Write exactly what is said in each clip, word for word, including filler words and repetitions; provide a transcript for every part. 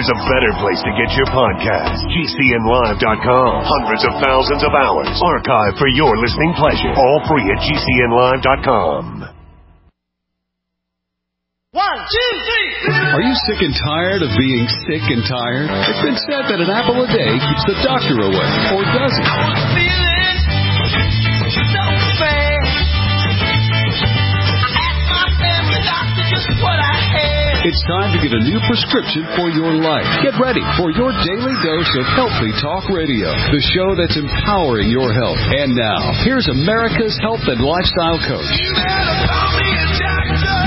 there's a better place to get your podcast. G C N live dot com. Hundreds of thousands of hours archived for your listening pleasure. All free at G C N live dot com. One, two, three. Are you sick and tired of being sick and tired? It's been said that an apple a day keeps the doctor away. Or does it? I was feeling so bad. I asked my family doctor just what I had. It's time to get a new prescription for your life. Get ready for your daily dose of Healthy Talk Radio, the show that's empowering your health. And now, here's America's health and lifestyle coach. You better call me a doctor.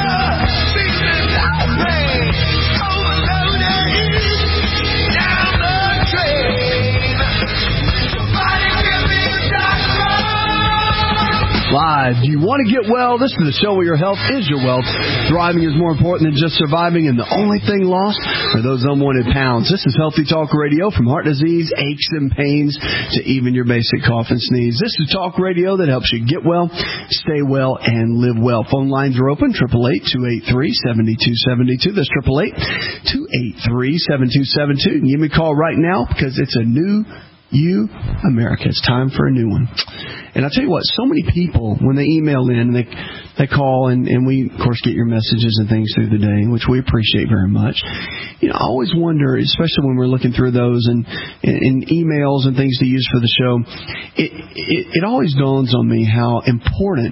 Live. Do you want to get well? This is the show where your health is your wealth. Thriving is more important than just surviving, and the only thing lost are those unwanted pounds. This is Healthy Talk Radio, from heart disease, aches and pains, to even your basic cough and sneeze. This is talk radio that helps you get well, stay well, and live well. Phone lines are open, eight eight eight, two eight three, seven two seven two. That's eight eight eight, two eight three, seven two seven two. Give me a call right now, because it's a new You, America. It's time for a new one. And I'll tell you what, so many people, when they email in, they they call, and, and we, of course, get your messages and things through the day, which we appreciate very much. You know, I always wonder, especially when we're looking through those and, and emails and things to use for the show, it, it, it always dawns on me how important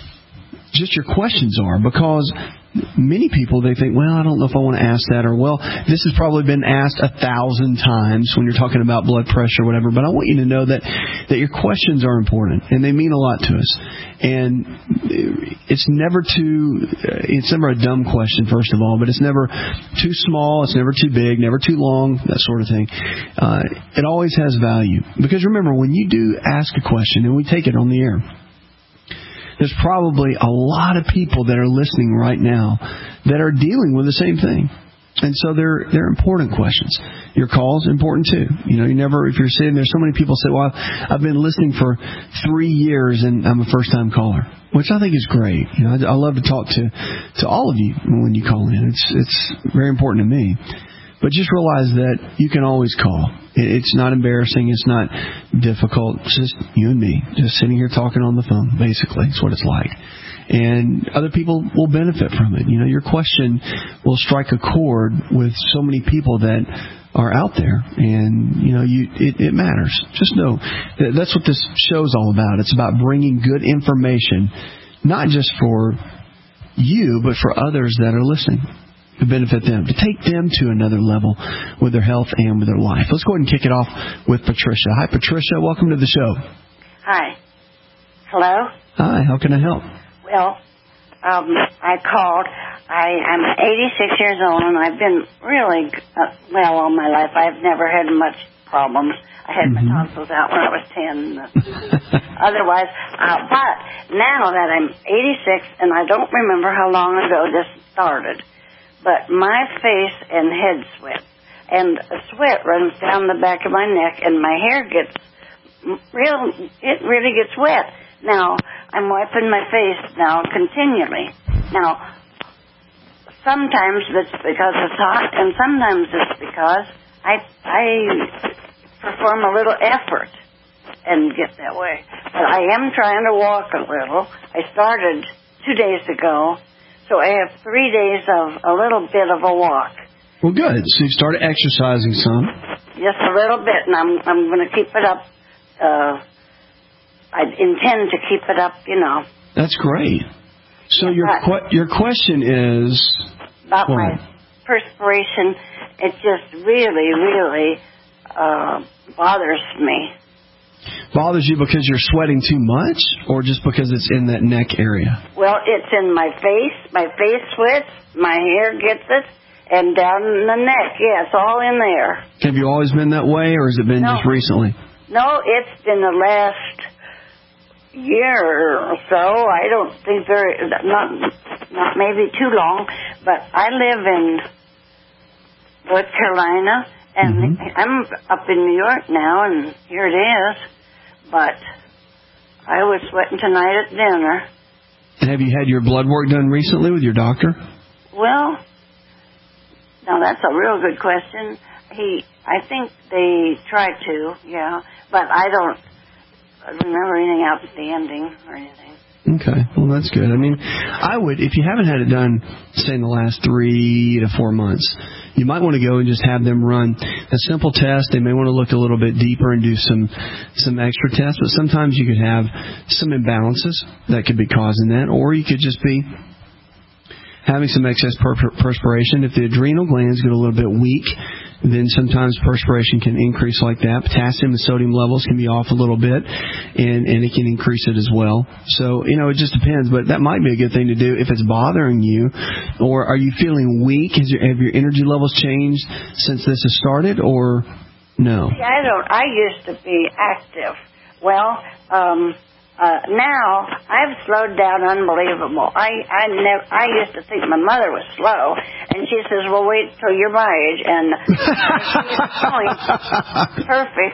just your questions are, because many people, they think, well, I don't know if I want to ask that, or, well, this has probably been asked a thousand times when you're talking about blood pressure or whatever. But I want you to know that, that your questions are important, and they mean a lot to us. And it's never too, it's never a dumb question, first of all, but it's never too small, it's never too big, never too long, that sort of thing. Uh, it always has value. Because remember, when you do ask a question, and we take it on the air, there's probably a lot of people that are listening right now that are dealing with the same thing. And so they're they're important questions. Your call's important too. You know, you never, if you're sitting there, so many people say, well, I've been listening for three years and I'm a first-time caller, which I think is great. You know, I, I love to talk to, to all of you when you call in. It's it's very important to me. But just realize that you can always call. It's not embarrassing. It's not difficult. It's just you and me, just sitting here talking on the phone, basically. It's what it's like. And other people will benefit from it. You know, your question will strike a chord with so many people that are out there. And, you know, you it, it matters. Just know that that's what this show's all about. It's about bringing good information, not just for you, but for others that are listening, to benefit them, to take them to another level with their health and with their life. Let's go ahead and kick it off with Patricia. Hi, Patricia. Welcome to the show. Hi. Hello? Hi. How can I help? Well, um, I called. I am eighty-six years old, and I've been really uh, well all my life. I've never had much problems. I had mm-hmm. my tonsils out when I was ten. Otherwise, uh, but now that I'm eighty-six, and I don't remember how long ago this started, but my face and head sweat, and sweat runs down the back of my neck, and my hair gets real, it really gets wet. Now, I'm wiping my face now continually. Now, sometimes it's because it's hot, and sometimes it's because I, I perform a little effort and get that way. But I am trying to walk a little. I started two days ago. So I have three days of a little bit of a walk. Well, good. So you've started exercising some. Just a little bit, and I'm I'm going to keep it up. Uh, I intend to keep it up, you know. That's great. So yeah, your que- your question is about what? My perspiration. It just really, really uh, bothers me. Bothers you because you're sweating too much, or just because it's in that neck area? Well, it's in my face. My face sweats. My hair gets it. And down in the neck. Yeah, it's all in there. Have you always been that way, or has it been no. just recently? No, it's been the last year or so. I don't think very, not, not maybe too long. But I live in North Carolina. And mm-hmm. I'm up in New York now, and here it is. But I was sweating tonight at dinner. And have you had your blood work done recently with your doctor? Well, Now, that's a real good question. He, I think they tried to, yeah, but I don't remember anything else at the ending or anything. Okay, well, that's good. I mean, I would, if you haven't had it done, say, in the last three to four months, you might want to go and just have them run a simple test. They may want to look a little bit deeper and do some some extra tests, but sometimes you could have some imbalances that could be causing that, or you could just be having some excess per- perspiration. If the adrenal glands get a little bit weak, then sometimes perspiration can increase like that. Potassium and sodium levels can be off a little bit, and, and it can increase it as well. So, you know, it just depends, but that might be a good thing to do if it's bothering you. Or are you feeling weak? Has your, have your energy levels changed since this has started, or no? See, I don't. I used to be active. Well, um... Uh, now, I've slowed down unbelievable. I I, never, I used to think my mother was slow, and she says, well, wait till you're my age, and she's going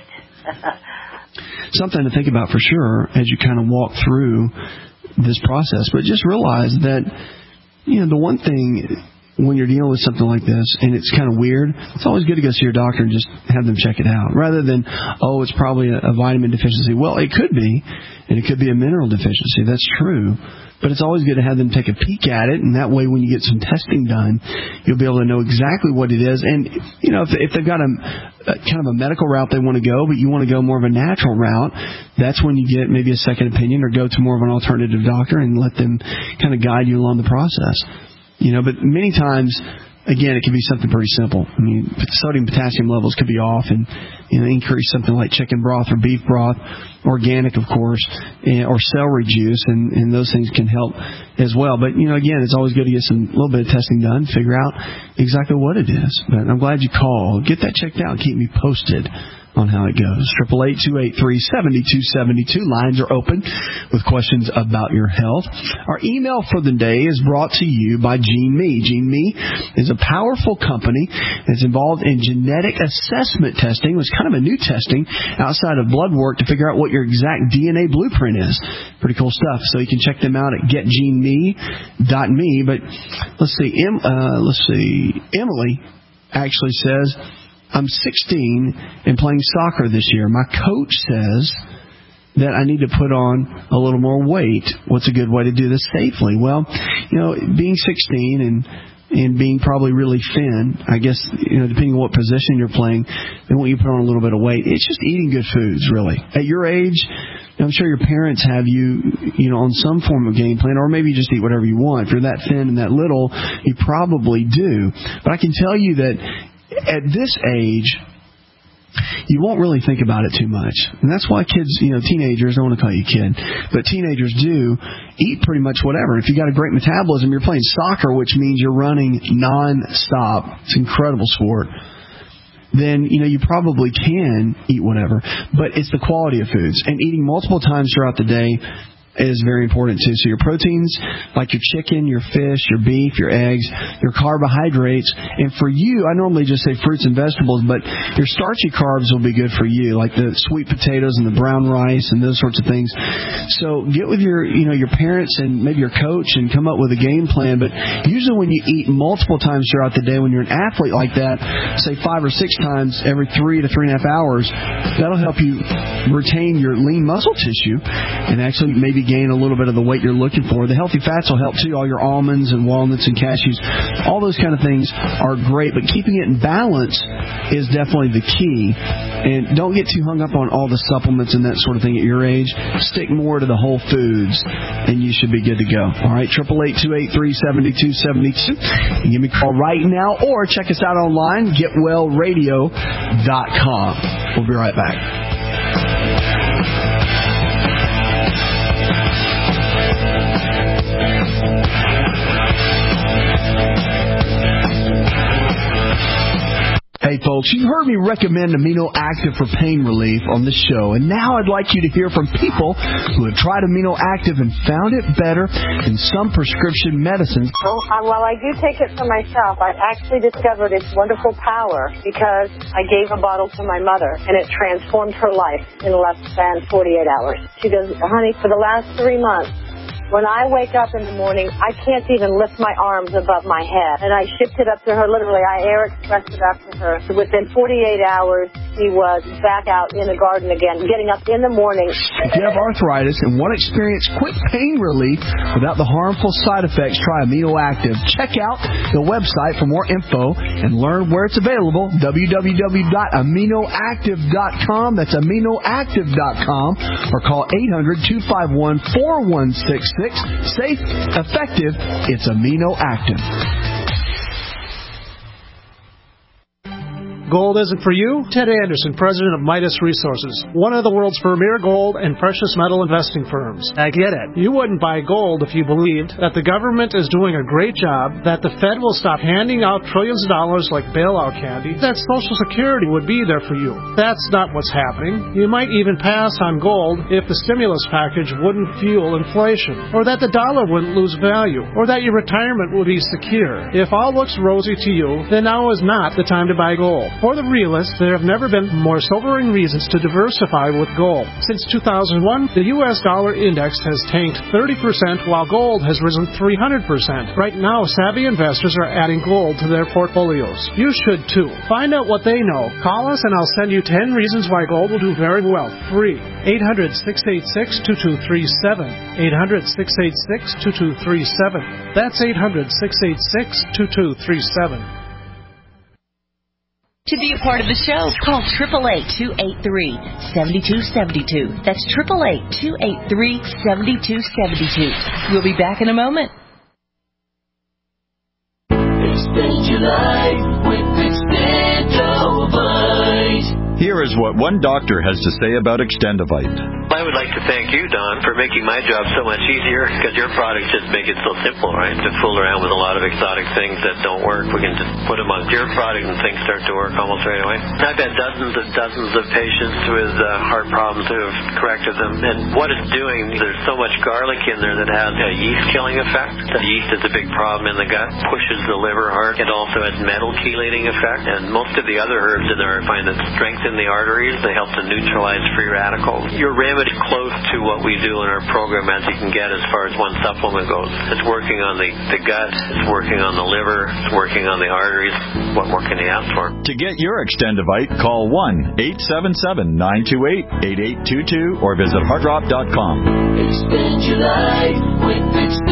perfect. Something to think about for sure as you kind of walk through this process. But just realize that, you know, the one thing when you're dealing with something like this, and it's kind of weird, it's always good to go see your doctor and just have them check it out, rather than, oh, it's probably a, a vitamin deficiency. Well, it could be, and it could be a mineral deficiency. That's true. But it's always good to have them take a peek at it, and that way when you get some testing done, you'll be able to know exactly what it is. And, you know, if, if they've got a, a kind of a medical route they want to go, but you want to go more of a natural route, that's when you get maybe a second opinion or go to more of an alternative doctor and let them kind of guide you along the process. You know, but many times, again, it can be something pretty simple. I mean, sodium potassium levels could be off, and, you know, increase something like chicken broth or beef broth, organic, of course, or celery juice, and, and those things can help as well. But, you know, again, it's always good to get some little bit of testing done, figure out exactly what it is. But I'm glad you called. Get that checked out and keep me posted on how it goes. Triple eight two eight three seven two seven two. Lines are open with questions about your health. Our email for the day is brought to you by GeneMe. GeneMe is a powerful company that's involved in genetic assessment testing. It was kind of a new testing outside of blood work to figure out what your exact D N A blueprint is. Pretty cool stuff. So you can check them out at get gene me dot me. But let's see, em, uh, let's see, Emily actually says, I'm sixteen and playing soccer this year. My coach says that I need to put on a little more weight. What's a good way to do this safely? Well, you know, being sixteen and and being probably really thin, I guess, you know, depending on what position you're playing, they want you to put on a little bit of weight. It's just eating good foods, really. At your age, I'm sure your parents have you, you know, on some form of game plan, or maybe you just eat whatever you want. If you're that thin and that little, you probably do. But I can tell you that at this age, you won't really think about it too much. And that's why kids, you know, teenagers, I don't want to call you a kid, but teenagers do eat pretty much whatever. If you got a great metabolism, you're playing soccer, which means you're running non-stop. It's an incredible sport. Then, you know, you probably can eat whatever. But it's the quality of foods. And eating multiple times throughout the day is very important too. So your proteins, like your chicken, your fish, your beef, your eggs, your carbohydrates, and for you, I normally just say fruits and vegetables, but your starchy carbs will be good for you, like the sweet potatoes and the brown rice and those sorts of things. So get with your, you know, your parents and maybe your coach and come up with a game plan. But usually when you eat multiple times throughout the day, when you're an athlete like that, say five or six times every three to three and a half hours, that'll help you retain your lean muscle tissue and actually maybe gain a little bit of the weight you're looking for. The healthy fats will help too, all your almonds and walnuts and cashews. All those kind of things are great, but keeping it in balance is definitely the key. And don't get too hung up on all the supplements and that sort of thing at your age. Stick more to the whole foods, and you should be good to go. All right, triple eight two eight three seven two seven two. Give me a call right now, or check us out online, get well radio dot com. We'll be right back. Hey folks, you've heard me recommend Amino Active for pain relief on this show, and now I'd like you to hear from people who have tried Amino Active and found it better than some prescription medicines. Well, uh, while I do take it for myself, I actually discovered its wonderful power because I gave a bottle to my mother, and it transformed her life in less than forty-eight hours. She goes, honey, for the last three months, When I wake up in the morning, I can't even lift my arms above my head. And I shipped it up to her, literally, I air expressed it up to her. So within forty-eight hours, she was back out in the garden again, getting up in the morning. If you have arthritis and want to experience quick pain relief without the harmful side effects, try Amino Active. Check out the website for more info and learn where it's available, w w w dot amino active dot com. That's amino active dot com. Or call eight hundred, two five one, four one six six. Safe, effective, it's Amino Active. Gold isn't for you? Ted Anderson, president of Midas Resources, one of the world's premier gold and precious metal investing firms. I get it. You wouldn't buy gold if you believed that the government is doing a great job, that the Fed will stop handing out trillions of dollars like bailout candy, that Social Security would be there for you. That's not what's happening. You might even pass on gold if the stimulus package wouldn't fuel inflation, or that the dollar wouldn't lose value, or that your retirement would be secure. If all looks rosy to you, then now is not the time to buy gold. For the realists, there have never been more sobering reasons to diversify with gold. Since two thousand one, the U S dollar index has tanked thirty percent while gold has risen three hundred percent. Right now, savvy investors are adding gold to their portfolios. You should too. Find out what they know. Call us and I'll send you ten reasons why gold will do very well. Free. eight hundred, six eight six, two two three seven. eight hundred, six eight six, two two three seven. That's eight hundred, six eight six, two two three seven. To be a part of the show, call eight eight eight, two eight three, seven two seven two. That's eight eight eight, two eight three, seven two seven two. We'll be back in a moment. Expand your life with Extendovite. Here is what one doctor has to say about Extendovite. I would like to thank you, Don, for making my job so much easier, because your products just make it so simple, right? To fool around with a lot of exotic things that don't work, we can just put them on your product and things start to work almost right away. I've had dozens and dozens of patients with uh, heart problems who have corrected them, and what it's doing, there's so much garlic in there that has a yeast-killing effect. The yeast is a big problem in the gut, pushes the liver hard. It also has metal-chelating effect, and most of the other herbs in there I find that strengthen the arteries. They help to neutralize free radicals. Your remedy close to what we do in our program as you can get as far as one supplement goes. It's working on the, the gut, it's working on the liver, it's working on the arteries. What more can you ask for? To get your Extendovite, call one eight seven seven, nine two eight, eight eight two two or visit heart drop dot com. Expand your life with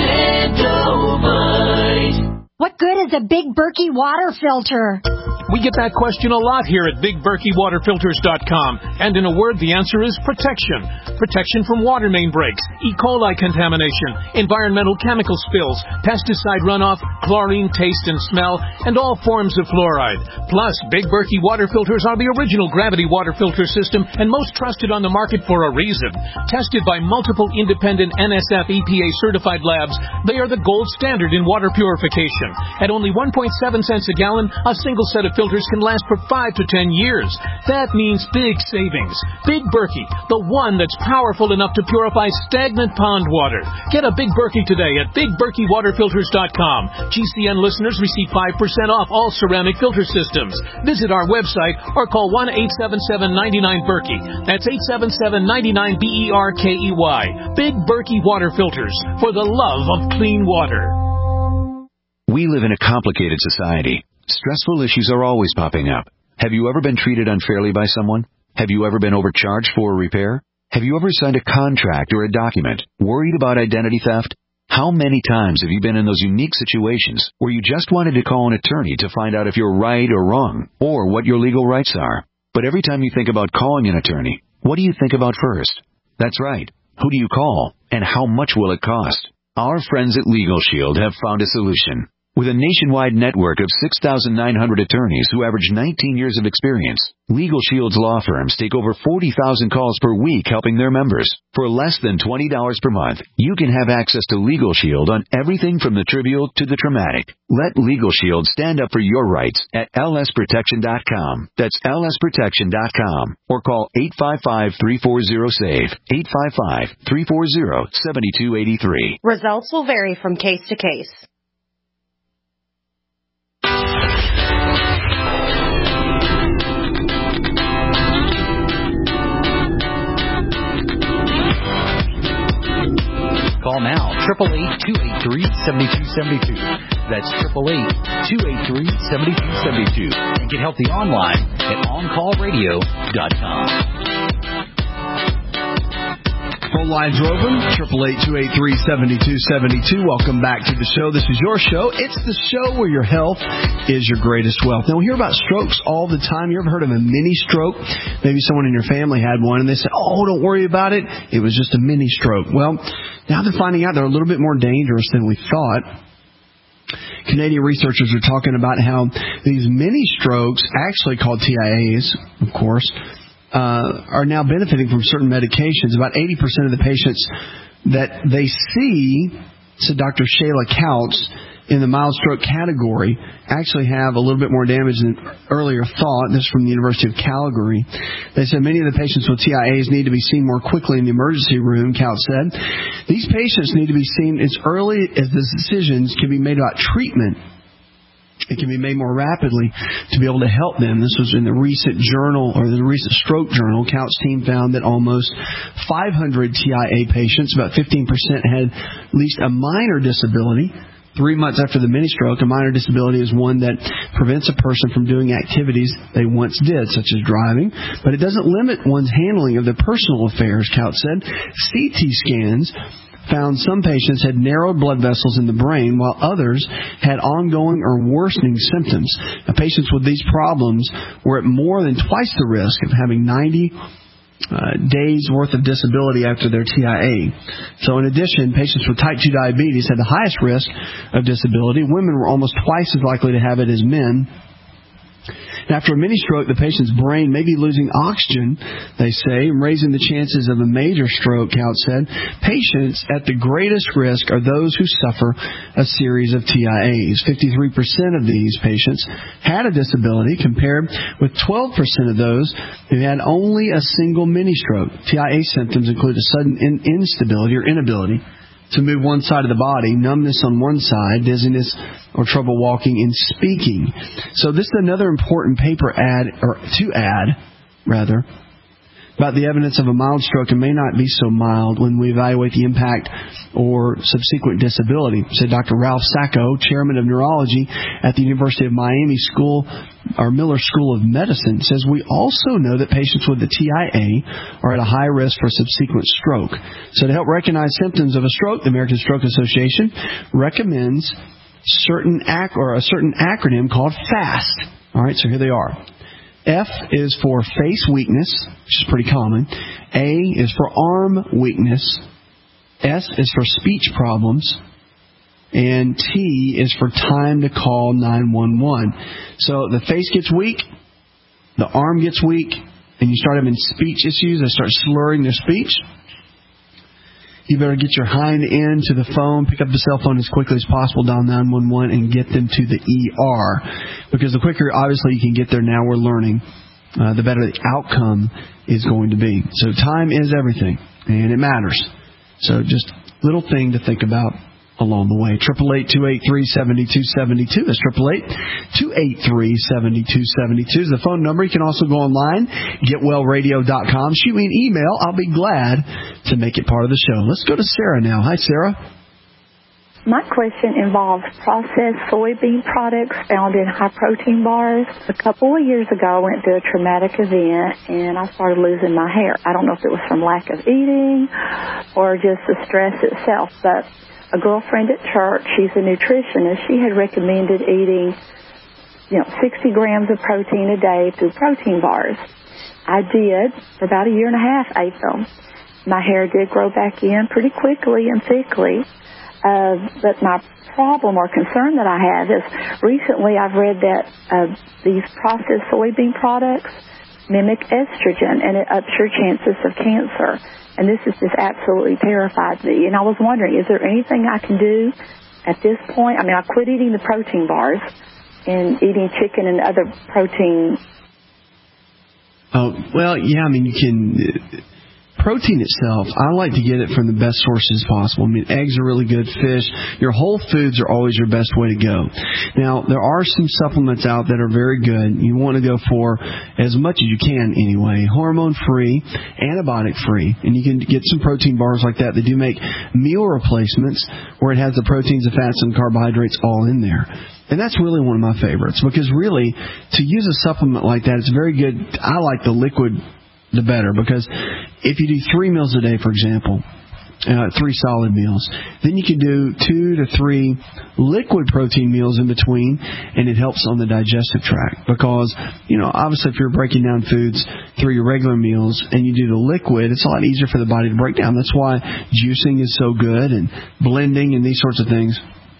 Extendovite. What good is a Big Berkey water filter? We get that question a lot here at big berkey water filters dot com. And in a word, the answer is protection. Protection from water main breaks, E. coli contamination, environmental chemical spills, pesticide runoff, chlorine taste and smell, and all forms of fluoride. Plus, Big Berkey water filters are the original gravity water filter system and most trusted on the market for a reason. Tested by multiple independent N S F E P A certified labs, they are the gold standard in water purification. At only one point seven cents a gallon, a single set of filters can last for five to ten years. That means big savings. Big Berkey, the one that's powerful enough to purify stagnant pond water. Get a Big Berkey today at big berkey water filters dot com. G C N listeners receive five percent off all ceramic filter systems. Visit our website or call one eight seven seven, nine nine, Berkey. That's eight seven seven, nine nine, B E R K E Y. Big Berkey Water Filters, for the love of clean water. We live in a complicated society. Stressful issues are always popping up. Have you ever been treated unfairly by someone? Have you ever been overcharged for a repair? Have you ever signed a contract or a document worried about identity theft? How many times have you been in those unique situations where you just wanted to call an attorney to find out if you're right or wrong, or what your legal rights are? But every time you think about calling an attorney, what do you think about first? That's right. Who do you call, and how much will it cost? Our friends at Legal Shield have found a solution. With a nationwide network of six thousand nine hundred attorneys who average nineteen years of experience, Legal Shield's law firms take over forty thousand calls per week helping their members. For less than twenty dollars per month, you can have access to Legal Shield on everything from the trivial to the traumatic. Let Legal Shield stand up for your rights at L S protection dot com. That's L S protection dot com. Or call eight five five, three four zero, S A V E, eight five five, three four zero, seven two eight three. Results will vary from case to case. Call now, eight eight eight, two eight three, seven two seven two. That's eight eight eight, two eight three, seven two seven two. And get healthy online at on call radio dot com. Phone lines are open, eight eight eight, two eight three, seven two seven two. Welcome back to the show. This is your show. It's the show where your health is your greatest wealth. Now, we hear about strokes all the time. You ever heard of a mini stroke? Maybe someone in your family had one, and they said, oh, don't worry about it. It was just a mini stroke. Well, now they're finding out they're a little bit more dangerous than we thought. Canadian researchers are talking about how these mini strokes, actually called T I As, of course, Uh, are now benefiting from certain medications. About eighty percent of the patients that they see, said Doctor Shayla Counts, in the mild stroke category, actually have a little bit more damage than earlier thought. This is from the University of Calgary. They said many of the patients with T I As need to be seen more quickly in the emergency room, Counts said. These patients need to be seen as early as the decisions can be made about treatment. It can be made more rapidly to be able to help them. This was in the recent journal, or the recent stroke journal. Counts team found that almost five hundred T I A patients, about fifteen percent, had at least a minor disability. Three months after the mini stroke, a minor disability is one that prevents a person from doing activities they once did, such as driving, but it doesn't limit one's handling of their personal affairs, Counts said. C T scans found some patients had narrowed blood vessels in the brain, while others had ongoing or worsening symptoms. Now, patients with these problems were at more than twice the risk of having ninety uh, days worth of disability after their T I A. So in addition, patients with type two diabetes had the highest risk of disability. Women were almost twice as likely to have it as men. After a mini stroke, the patient's brain may be losing oxygen, they say, raising the chances of a major stroke, Counts said. Patients at the greatest risk are those who suffer a series of T I As. fifty-three percent of these patients had a disability, compared with twelve percent of those who had only a single mini stroke. T I A symptoms include a sudden in- instability or inability to move one side of the body, numbness on one side, dizziness, or trouble walking and speaking. So this is another important paper ad, or to add, rather, about the evidence of a mild stroke. It may not be so mild when we evaluate the impact or subsequent disability, said Doctor Ralph Sacco, chairman of neurology at the University of Miami School, or Miller School of Medicine, says we also know that patients with the T I A are at a high risk for subsequent stroke. So to help recognize symptoms of a stroke, the American Stroke Association recommends certain ac- or a certain acronym called FAST. All right, so here they are. F is for face weakness, which is pretty common. A is for arm weakness. S is for speech problems. And T is for time to call nine one one. So the face gets weak, the arm gets weak, and you start having speech issues. They start slurring their speech. You better get your hind end to the phone, pick up the cell phone as quickly as possible, dial nine one one, and get them to the E R. Because the quicker, obviously, you can get there now, we're learning, uh, the better the outcome is going to be. So time is everything, and it matters. So just little thing to think about along the way. eight eight eight, two eight three, seven two seven two. That's eight eight eight, two eight three, seven two seven two is the phone number. You can also go online, get well radio dot com. Shoot me an email. I'll be glad to make it part of the show. Let's go to Sarah now. Hi, Sarah. My question involves processed soybean products found in high-protein bars. A couple of years ago, I went through a traumatic event, and I started losing my hair. I don't know if it was from lack of eating or just the stress itself, but a girlfriend at church, she's a nutritionist, she had recommended eating, you know, sixty grams of protein a day through protein bars. I did. For about a year and a half, ate them. My hair did grow back in pretty quickly and thickly. Uh, but my problem or concern that I have is recently I've read that uh, these processed soybean products mimic estrogen, and it ups your chances of cancer. And this has just absolutely terrified me. And I was wondering, is there anything I can do at this point? I mean, I quit eating the protein bars and eating chicken and other protein. Oh, well, yeah, I mean, you can... protein itself, I like to get it from the best sources possible. I mean, eggs are really good, fish. Your whole foods are always your best way to go. Now, there are some supplements out that are very good. You want to go for as much as you can anyway. Hormone-free, antibiotic-free, and you can get some protein bars like that. They do make meal replacements where it has the proteins, the fats, and carbohydrates all in there. And that's really one of my favorites because really, to use a supplement like that, it's very good. I like the liquid the better, because if you do three meals a day, for example, uh, three solid meals, then you can do two to three liquid protein meals in between, and it helps on the digestive tract because, you know, obviously if you're breaking down foods through your regular meals and you do the liquid, it's a lot easier for the body to break down. That's why juicing is so good, and blending and these sorts of things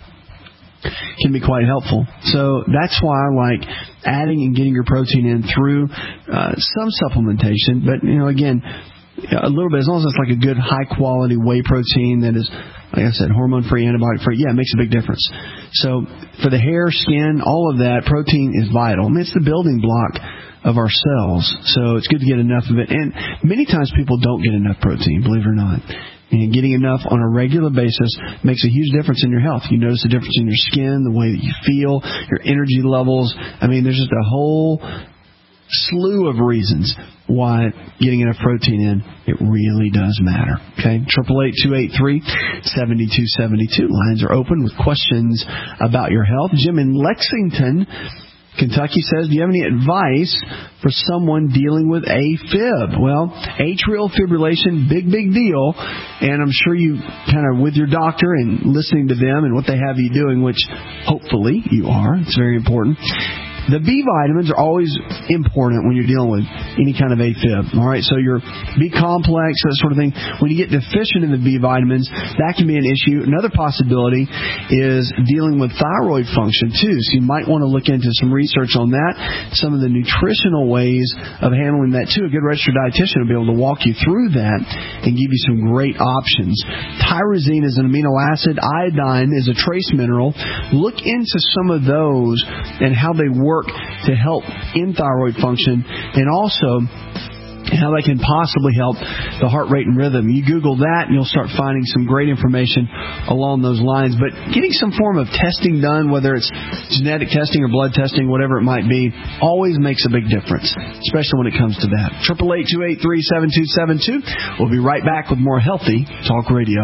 can be quite helpful. So that's why I like adding and getting your protein in through uh, some supplementation. But, you know, again, a little bit, as long as it's like a good high-quality whey protein that is, like I said, hormone-free, antibiotic-free, yeah, it makes a big difference. So for the hair, skin, all of that, protein is vital. I mean, it's the building block of our cells. So it's good to get enough of it. And many times people don't get enough protein, believe it or not. And getting enough on a regular basis makes a huge difference in your health. You notice a difference in your skin, the way that you feel, your energy levels. I mean, there's just a whole slew of reasons why getting enough protein in, it really does matter. Okay, eight eight eight, two eight three, seven two seven two. Lines are open with questions about your health. Jim in Lexington, Kentucky says, do you have any advice for someone dealing with AFib? Well, atrial fibrillation, big, big deal. And I'm sure you kind of with your doctor and listening to them and what they have you doing, which hopefully you are. It's very important. The B vitamins are always important when you're dealing with any kind of AFib. All right, so your B complex, that sort of thing. When you get deficient in the B vitamins, that can be an issue. Another possibility is dealing with thyroid function too. So you might want to look into some research on that, some of the nutritional ways of handling that too. A good registered dietitian will be able to walk you through that and give you some great options. Tyrosine is an amino acid. Iodine is a trace mineral. Look into some of those and how they work to help in thyroid function, and also how they can possibly help the heart rate and rhythm. You Google that and you'll start finding some great information along those lines. But getting some form of testing done, whether it's genetic testing or blood testing, whatever it might be, always makes a big difference, especially when it comes to that. eight eight eight, two eight three, seven two seven two. We'll be right back with more Healthy Talk Radio.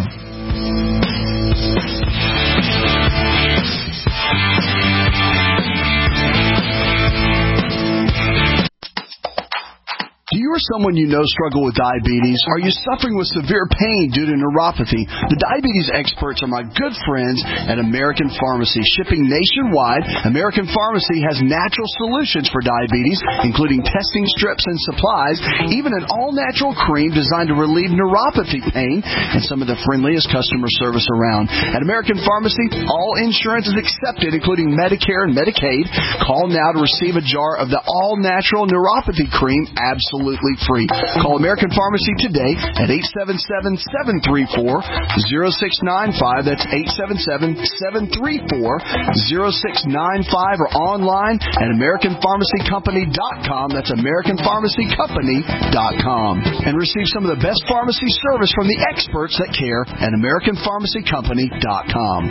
Do you or someone you know struggle with diabetes? Are you suffering with severe pain due to neuropathy? The diabetes experts are my good friends at American Pharmacy. Shipping nationwide, American Pharmacy has natural solutions for diabetes, including testing strips and supplies, even an all-natural cream designed to relieve neuropathy pain, and some of the friendliest customer service around. At American Pharmacy, all insurance is accepted, including Medicare and Medicaid. Call now to receive a jar of the all-natural neuropathy cream absolutely Absolutely free. Call American Pharmacy today at eight seven seven, seven three four, zero six nine five. That's eight seven seven, seven three four, zero six nine five, or online at American Pharmacy Company dot com. That's American Pharmacy Company dot com. And receive some of the best pharmacy service from the experts that care at American Pharmacy Company dot com.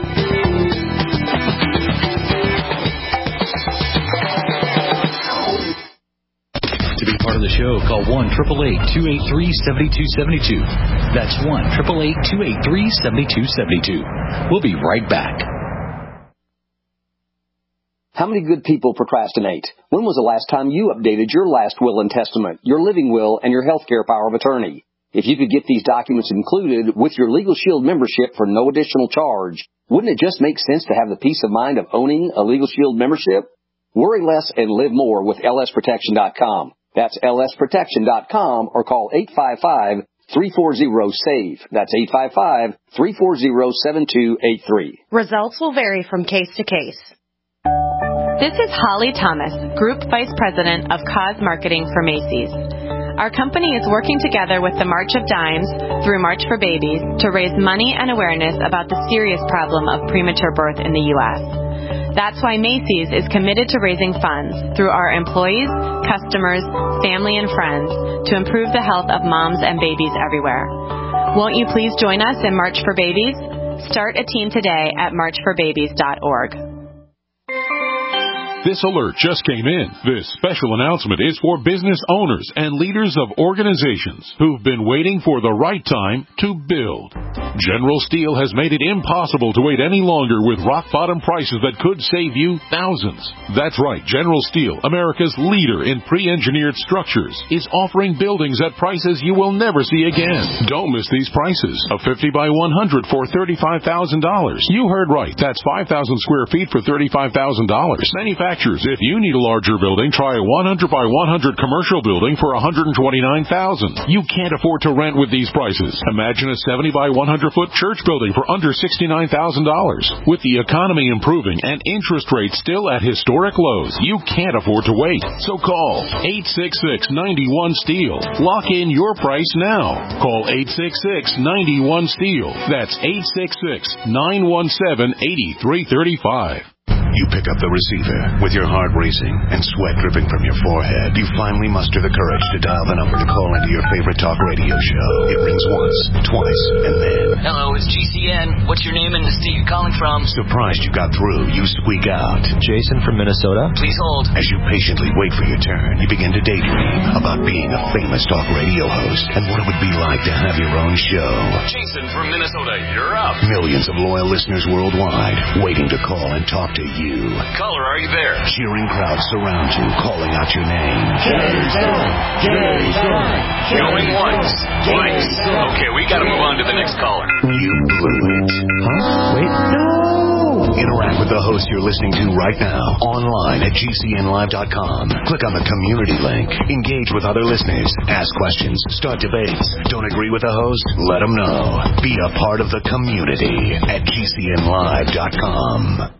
To be part of the show, call one eight eight eight, two eight three, seven two seven two. That's one eight eight eight, two eight three, seven two seven two. We'll be right back. How many good people procrastinate? When was the last time you updated your last will and testament, your living will, and your health care power of attorney? If you could get these documents included with your Legal Shield membership for no additional charge, wouldn't it just make sense to have the peace of mind of owning a Legal Shield membership? Worry less and live more with L S protection dot com. That's L S protection dot com, or call eight five five, three four zero, S A V E. That's eight five five, three four zero, seven two eight three. Results will vary from case to case. This is Holly Thomas, Group Vice President of Cause Marketing for Macy's. Our company is working together with the March of Dimes through March for Babies to raise money and awareness about the serious problem of premature birth in the U S That's why Macy's is committed to raising funds through our employees, customers, family, and friends to improve the health of moms and babies everywhere. Won't you please join us in March for Babies? Start a team today at march for babies dot org. This alert just came in. This special announcement is for business owners and leaders of organizations who've been waiting for the right time to build. General Steel has made it impossible to wait any longer with rock-bottom prices that could save you thousands. That's right. General Steel, America's leader in pre-engineered structures, is offering buildings at prices you will never see again. Don't miss these prices. A fifty by one hundred for thirty-five thousand dollars. You heard right. That's five thousand square feet for thirty-five thousand dollars. Manufacturers, if you need a larger building, try a one hundred by one hundred commercial building for one hundred twenty-nine thousand dollars. You can't afford to rent with these prices. Imagine a seventy by one hundred foot church building for under sixty-nine thousand dollars. With the economy improving and interest rates still at historic lows, you can't afford to wait. So call eight six six, nine one, STEEL. Lock in your price now. Call eight six six, nine one, STEEL. That's eight six six, nine one seven, eight three three five. You pick up the receiver with your heart racing and sweat dripping from your forehead. You finally muster the courage to dial the number to call into your favorite talk radio show. It rings once, twice, and then... Hello, it's G C N. What's your name and the state you're calling from? Surprised you got through, you squeak out. Jason from Minnesota. Please hold. As you patiently wait for your turn, you begin to daydream about being a famous talk radio host and what it would be like to have your own show. Jason from Minnesota, you're up. Millions of loyal listeners worldwide waiting to call and talk to you. You. Caller, are you there? Cheering crowds surround you, calling out your name. Jason! Jason! Going once, twice. Okay, we gotta move on to the next caller. You blew it. Huh? Wait, no! Interact with the host you're listening to right now, online at G C N live dot com. Click on the community link. Engage with other listeners. Ask questions. Start debates. Don't agree with the host? Let them know. Be a part of the community at G C N live dot com.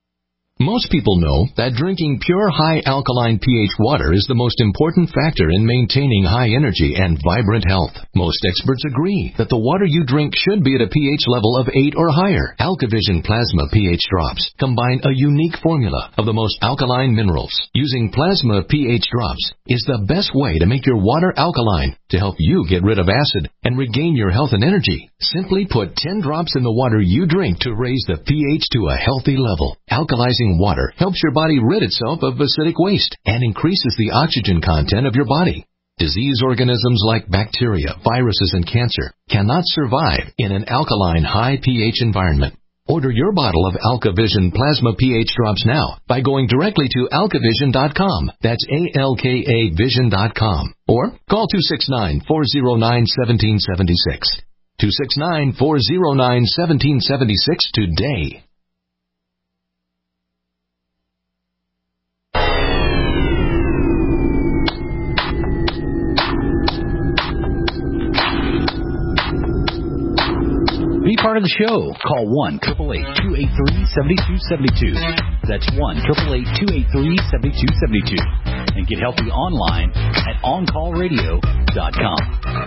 Most people know that drinking pure high alkaline pH water is the most important factor in maintaining high energy and vibrant health. Most experts agree that the water you drink should be at a pH level of eight or higher. AlkaVision Plasma pH drops combine a unique formula of the most alkaline minerals. Using Plasma pH drops is the best way to make your water alkaline to help you get rid of acid and regain your health and energy. Simply put ten drops in the water you drink to raise the pH to a healthy level. Alkalizing water helps your body rid itself of acidic waste and increases the oxygen content of your body. Disease organisms like bacteria, viruses, and cancer cannot survive in an alkaline high pH environment. Order your bottle of AlkaVision Plasma pH drops now by going directly to alka vision dot com. That's A L K A vision dot com. Or call two six nine, four zero nine, one seven seven six. two six nine, four zero nine, one seven seven six today. Be part of the show. Call one, eight eight eight, two eight three, seven two seven two. That's one, eight eight eight, two eight three, seven two seven two. And get healthy online at on call radio dot com.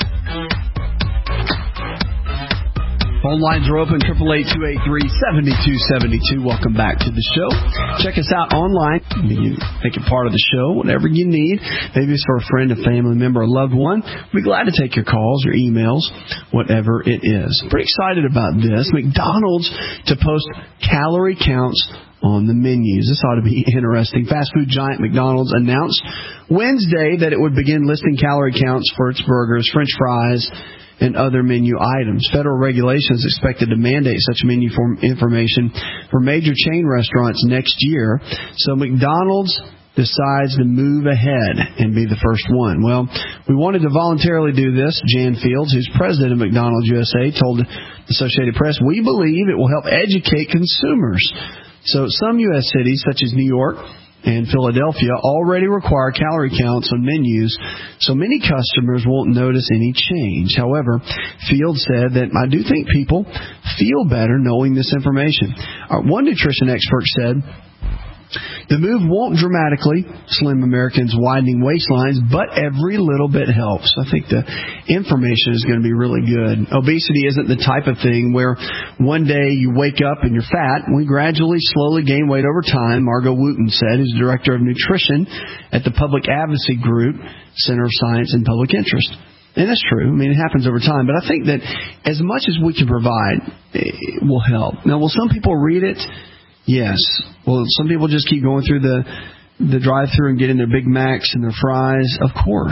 Phone lines are open, eight eight eight, two eight three, seven two seven two. Welcome back to the show. Check us out online. You make it part of the show, whatever you need. Maybe it's for a friend, a family member, a loved one. We'd be glad to take your calls, your emails, whatever it is. Pretty excited about this. McDonald's to post calorie counts on the menus. This ought to be interesting. Fast food giant McDonald's announced Wednesday that it would begin listing calorie counts for its burgers, French fries, and other menu items. Federal regulations expected to mandate such menu form information for major chain restaurants next year. So McDonald's decides to move ahead and be the first one. Well, we wanted to voluntarily do this. Jan Fields, who's president of McDonald's U S A, told the Associated Press, "We believe it will help educate consumers." So some U S cities, such as New York and Philadelphia, already require calorie counts on menus, so many customers won't notice any change. However, Fields said that, "I do think people feel better knowing this information." Our one nutrition expert said The move won't dramatically slim Americans' widening waistlines, but every little bit helps. I think the information is going to be really good. Obesity isn't the type of thing where one day you wake up and you're fat. We gradually, slowly gain weight over time, Margot Wooten said, who's Director of Nutrition at the Public Advocacy Group, Center of Science and Public Interest. And that's true. I mean, it happens over time. But I think that as much as we can provide, it will help. Now, will some people read it? Yes. Well, some people just keep going through the the drive-thru and getting their Big Macs and their fries. Of course.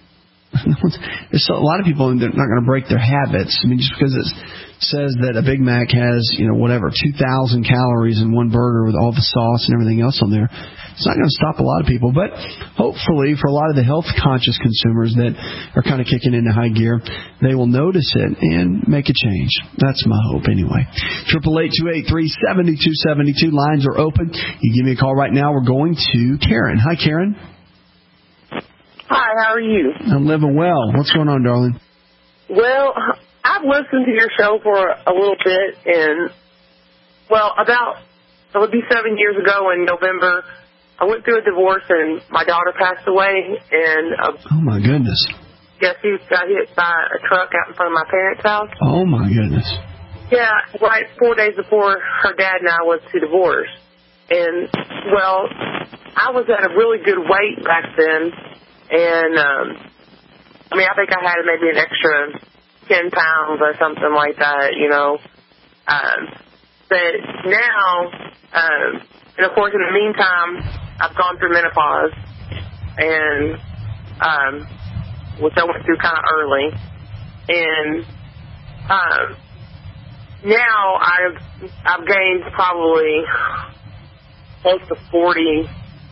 There's a lot of people that are not going to break their habits. I mean, just because it says that a Big Mac has, you know, whatever, two thousand calories in one burger with all the sauce and everything else on there, it's not going to stop a lot of people. But hopefully for a lot of the health-conscious consumers that are kind of kicking into high gear, they will notice it and make a change. That's my hope anyway. eight eight eight, two eight three, seven two seven two. Lines are open. You give me a call right now. We're going to Karen. Hi, Karen. Hi, how are you? I'm living well. What's going on, darling? Well, I've listened to your show for a little bit, and, well, about, it would be seven years ago in November, I went through a divorce, and my daughter passed away, and... Uh, oh, my goodness. Yes, she got hit by a truck out in front of my parents' house. Oh, my goodness. Yeah, right four days before her dad and I was to divorce. And, well, I was at a really good weight back then, and, um, I mean, I think I had maybe an extra ten pounds or something like that, you know. Um, but now, um, and of course, in the meantime, I've gone through menopause, and, um, which I went through kind of early. And, um, now I've, I've gained probably close to forty,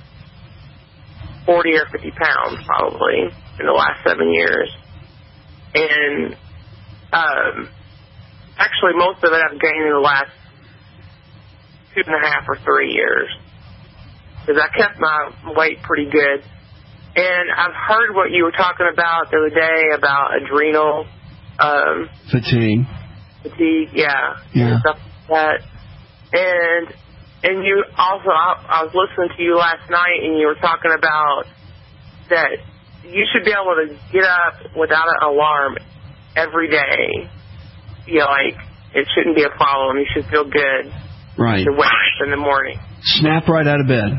forty or fifty pounds probably in the last seven years. And um, actually most of it I've gained in the last two and a half or three years. Because I kept my weight pretty good. And I've heard what you were talking about the other day about adrenal um, fatigue. Fatigue, yeah. Yeah. And stuff like that. And And you also, I, I was listening to you last night, and you were talking about that you should be able to get up without an alarm every day. You know, like, it shouldn't be a problem. You should feel good. Right. To wake up in the morning. Snap right out of bed.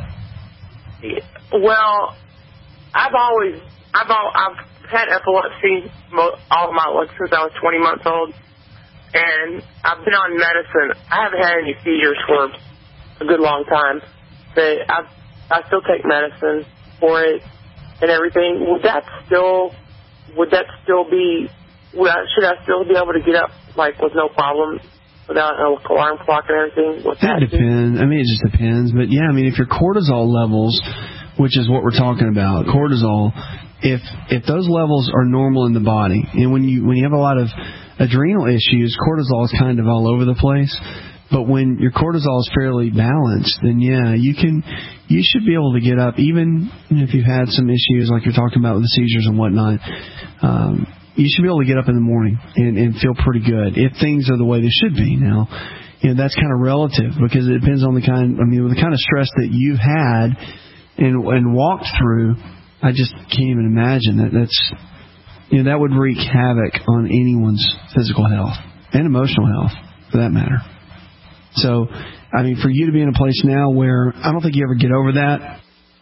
Well, I've always, I've all, I've had epilepsy all my life since I was twenty months old, and I've been on medicine. I haven't had any seizures for a good long time, but I I still take medicine for it and everything. Would that still would that still be? Would I, should I still be able to get up like with no problem without an alarm clock and everything? Would that, that depends. I mean, it just depends. But yeah, I mean, if your cortisol levels, which is what we're talking about, cortisol, if if those levels are normal in the body, and when you when you have a lot of adrenal issues, cortisol is kind of all over the place. But when your cortisol is fairly balanced, then yeah, you can, you should be able to get up, even if you've had some issues like you're talking about with the seizures and whatnot. Um, you should be able to get up in the morning and, and feel pretty good if things are the way they should be. Now, you know, that's kind of relative because it depends on the kind. I mean, with the kind of stress that you've had and and walked through, I just can't even imagine that. That's, you know, that would wreak havoc on anyone's physical health and emotional health, for that matter. So, I mean, for you to be in a place now where I don't think you ever get over that.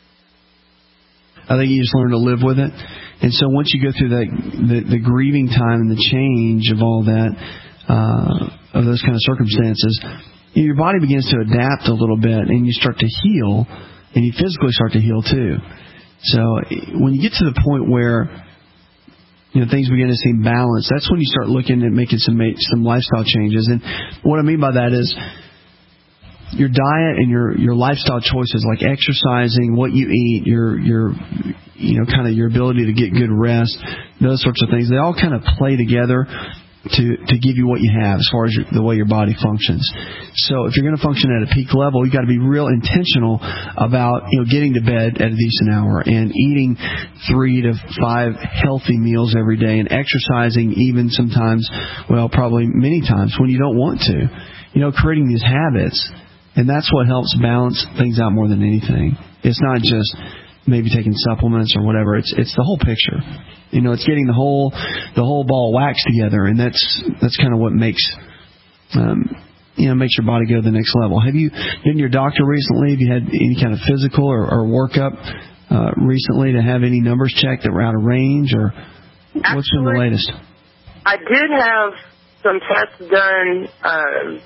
I think you just learn to live with it. And so once you go through that, the, the grieving time and the change of all that, uh, of those kind of circumstances, your body begins to adapt a little bit and you start to heal, and you physically start to heal too. So when you get to the point where, you know, things begin to seem balanced, that's when you start looking at making some some lifestyle changes. And what I mean by that is your diet and your, your lifestyle choices, like exercising, what you eat, your your you know kind of your ability to get good rest, those sorts of things, they all kind of play together to to give you what you have as far as your, the way your body functions. So if you're going to function at a peak level, you got to be real intentional about, you know, getting to bed at a decent hour and eating three to five healthy meals every day and exercising even sometimes, well, probably many times when you don't want to. You know, creating these habits And that's what helps balance things out more than anything. It's not just maybe taking supplements or whatever. It's it's the whole picture. You know, it's getting the whole the whole ball of wax together, and that's that's kind of what makes um, you know makes your body go to the next level. Have you been to your doctor recently? Have you had any kind of physical or, or workup uh, recently to have any numbers checked that were out of range, or Actually, what's been the latest? I did have some tests done uh,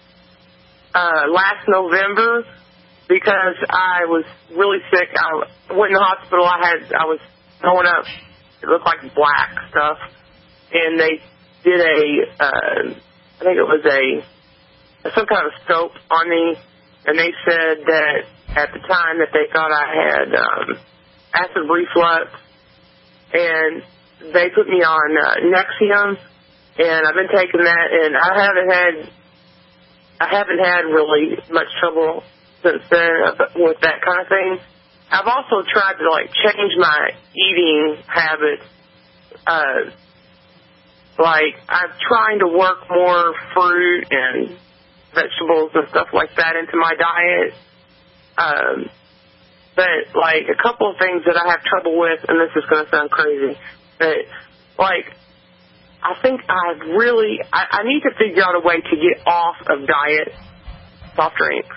uh, last November because I was really sick. I went in the hospital. I had I was throwing up. It looked like black stuff, and they did a, uh, I think it was a, some kind of scope on me, and they said that at the time that they thought I had um, acid reflux, and they put me on uh, Nexium, and I've been taking that, and I haven't had, I haven't had really much trouble since then with that kind of thing. I've also tried to, like, change my eating habits. Uh, like, I'm trying to work more fruit and vegetables and stuff like that into my diet. Um, but, like, a couple of things that I have trouble with, and this is going to sound crazy, but, like, I think I really, I, I need to figure out a way to get off of diet soft drinks.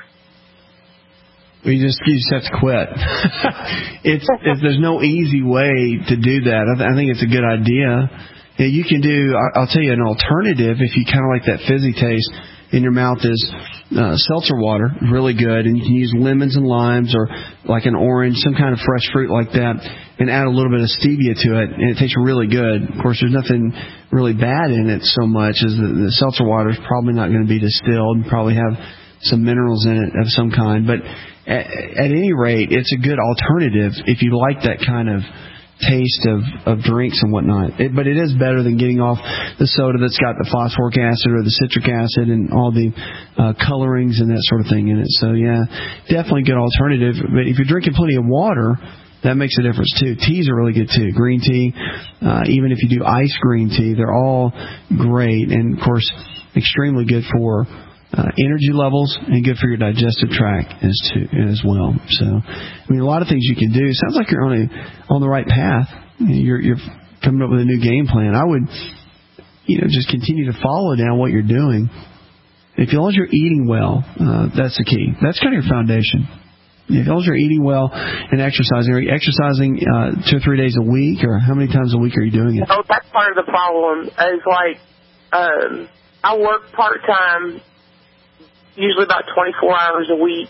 You just you just have to quit. it's, it's there's no easy way to do that. I, th- I think it's a good idea. Yeah, you can do. I'll tell you an alternative if you kind of like that fizzy taste in your mouth is uh, seltzer water, really good, and you can use lemons and limes or like an orange, some kind of fresh fruit like that, and add a little bit of stevia to it, and it tastes really good. Of course, there's nothing really bad in it so much as the, the seltzer water is probably not going to be distilled and probably have some minerals in it of some kind, but at, at any rate, it's a good alternative if you like that kind of taste of, of drinks and whatnot. It, but it is better than getting off the soda that's got the phosphoric acid or the citric acid and all the uh, colorings and that sort of thing in it. So, yeah, definitely a good alternative. But if you're drinking plenty of water, that makes a difference, too. Teas are really good, too. Green tea, uh, even if you do iced green tea, they're all great and, of course, extremely good for Uh, energy levels and good for your digestive tract as to, as well. So, I mean, a lot of things you can do. Sounds like you're on a on the right path. You're you're coming up with a new game plan. I would, you know, just continue to follow down what you're doing. If as long as you're eating well, uh, that's the key. That's kind of your foundation. If as long as you're eating well and exercising, are you exercising uh, two or three days a week, or how many times a week are you doing it? Oh, that's part of the problem. Is like um, I work part time. Usually about twenty-four hours a week,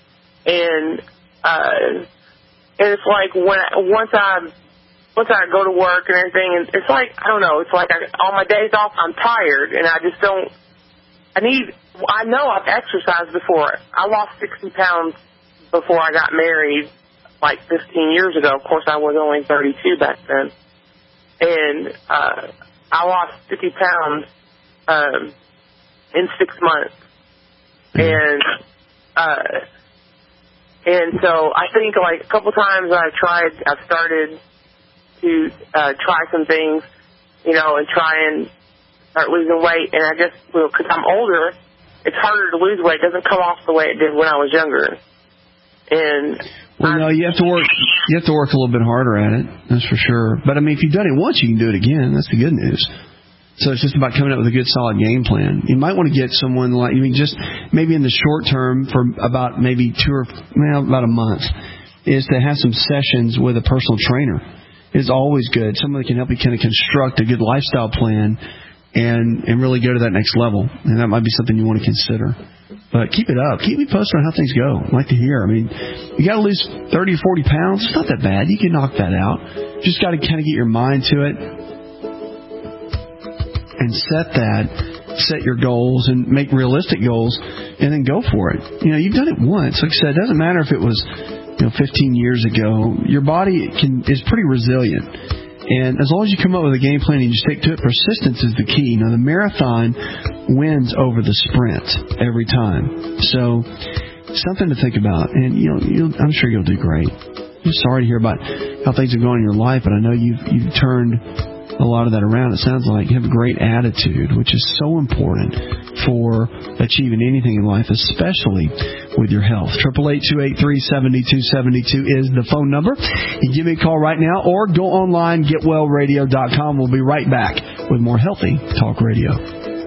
and uh, and it's like when I, once I once I go to work and everything, and it's like I don't know, it's like I, on my days off I'm tired, and I just don't. I need. I know I've exercised before. I lost sixty pounds before I got married, like fifteen years ago. Of course, I was only thirty-two back then, and uh, I lost fifty pounds um, in six months. And, uh, and so I think like a couple times I've tried, I've started to, uh, try some things, you know, and try and start losing weight. And I just, well, cause I'm older, it's harder to lose weight. It doesn't come off the way it did when I was younger. And, well, no, you have to work, you have to work a little bit harder at it. That's for sure. But I mean, if you've done it once, you can do it again. That's the good news. So it's just about coming up with a good, solid game plan. You might want to get someone like, I mean, just maybe in the short term for about maybe two or, well, about a month, is to have some sessions with a personal trainer. It's always good. Someone that can help you kind of construct a good lifestyle plan and, and really go to that next level. And that might be something you want to consider. But keep it up. Keep me posted on how things go. I'd like to hear. I mean, you got to lose thirty or forty pounds. It's not that bad. You can knock that out. Just got to kind of get your mind to it. And set that, set your goals and make realistic goals and then go for it. You know, you've done it once. Like I said, it doesn't matter if it was, you know, fifteen years ago. Your body can is pretty resilient. And as long as you come up with a game plan and you stick to it, persistence is the key. You know, the marathon wins over the sprint every time. So, something to think about. And, you know, you'll, I'm sure you'll do great. I'm sorry to hear about how things are going in your life, but I know you've, you've turned a lot of that around. It sounds like you have a great attitude, which is so important for achieving anything in life, especially with your health. eight eight eight, two eight three, seven two seven two is the phone number. You give me a call right now or go online, get well radio dot com. We'll be right back with more Healthy Talk Radio.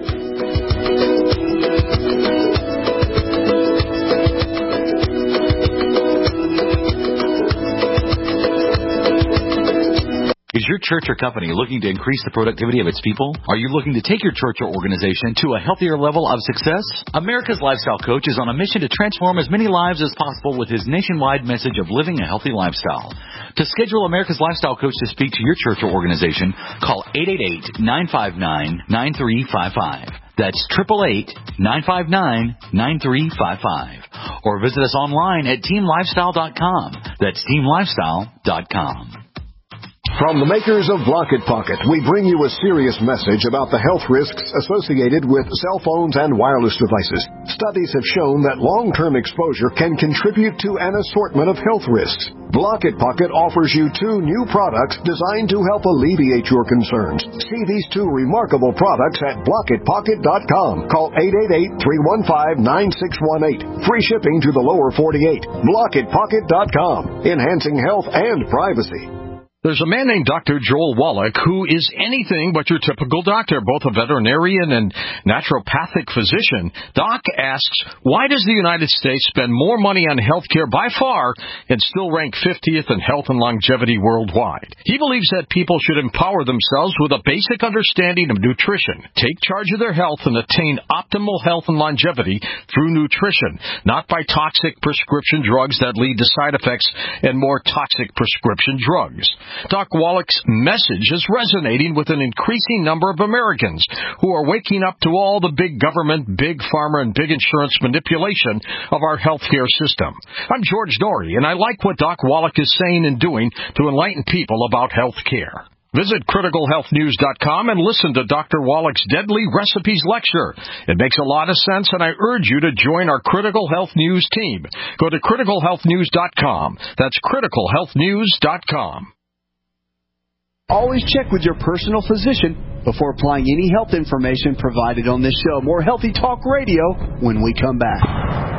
Is your church or company looking to increase the productivity of its people? Are you looking to take your church or organization to a healthier level of success? America's Lifestyle Coach is on a mission to transform as many lives as possible with his nationwide message of living a healthy lifestyle. To schedule America's Lifestyle Coach to speak to your church or organization, call eight eight eight, nine five nine, nine three five five. That's eight eight eight, nine five nine, nine three five five. Or visit us online at team lifestyle dot com. That's team lifestyle dot com. From the makers of Blocket Pocket, we bring you a serious message about the health risks associated with cell phones and wireless devices. Studies have shown that long-term exposure can contribute to an assortment of health risks. Blocket Pocket offers you two new products designed to help alleviate your concerns. See these two remarkable products at blocket pocket dot com. Call eight eight eight, three one five, nine six one eight. Free shipping to the lower forty-eight. blocket pocket dot com. Enhancing health and privacy. There's a man named Doctor Joel Wallach who is anything but your typical doctor, both a veterinarian and naturopathic physician. Doc asks, why does the United States spend more money on health care by far and still rank fiftieth in health and longevity worldwide? He believes that people should empower themselves with a basic understanding of nutrition, take charge of their health, and attain optimal health and longevity through nutrition, not by toxic prescription drugs that lead to side effects and more toxic prescription drugs. Doc Wallach's message is resonating with an increasing number of Americans who are waking up to all the big government, big pharma, and big insurance manipulation of our healthcare system. I'm George Norrie, and I like what Doc Wallach is saying and doing to enlighten people about health care. Visit critical health news dot com and listen to Doctor Wallach's Deadly Recipes lecture. It makes a lot of sense, and I urge you to join our Critical Health News team. Go to critical health news dot com. That's critical health news dot com. Always check with your personal physician before applying any health information provided on this show. More Healthy Talk Radio when we come back.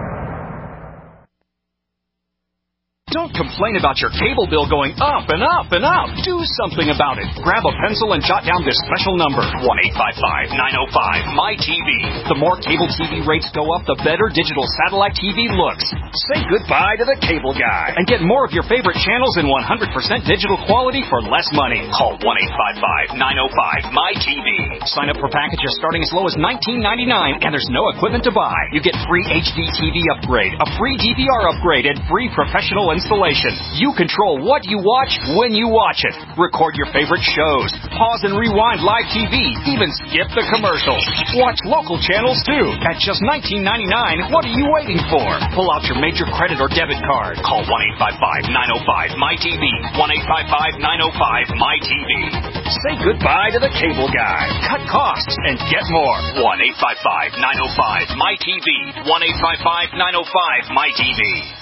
Don't complain about your cable bill going up and up and up. Do something about it. Grab a pencil and jot down this special number, one eight five five, nine oh five, M Y T V. The more cable T V rates go up, the better digital satellite T V looks. Say goodbye to the cable guy and get more of your favorite channels in one hundred percent digital quality for less money. Call one eight five five, nine oh five, M Y T V. Sign up for packages starting as low as nineteen ninety-nine, and there's no equipment to buy. You get free H D T V upgrade, a free D V R upgrade, and free professional installation. You control what you watch when you watch it. Record your favorite shows. Pause and rewind live T V. Even skip the commercials. Watch local channels too. At just nineteen ninety-nine, what are you waiting for? Pull out your major credit or debit card. Call one eight five five, nine oh five, M Y T V. one eight five five, nine oh five, M Y T V. Say goodbye to the cable guy. Cut costs and get more. one eight five five, nine oh five, M Y T V. one eight five five, nine oh five, M Y T V.